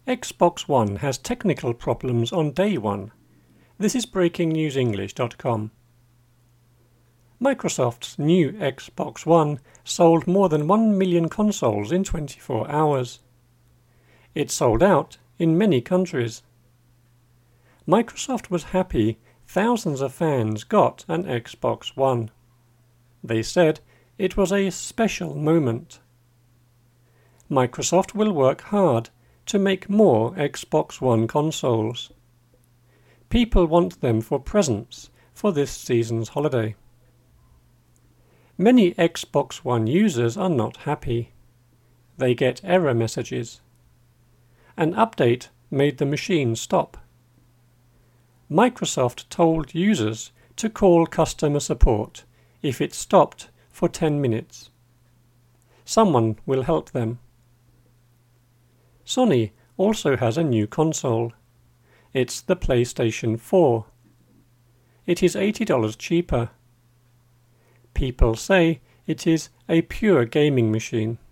Xbox One has technical problems on day one. This is BreakingNewsEnglish.com. Microsoft's new Xbox One sold more than 1 million consoles in 24 hours. It sold out in many countries. Microsoft was happy thousands of fans got an Xbox One. They said it was a special moment. Microsoft will work hard to make more Xbox One consoles. People want them for presents for this season's holiday. Many Xbox One users are not happy. They get error messages. An update made the machine stop. Microsoft told users to call customer support if it stopped for 10 minutes. Someone will help them. Sony also has a new console. It's the PlayStation 4. It is $80 cheaper. People say it is a pure gaming machine.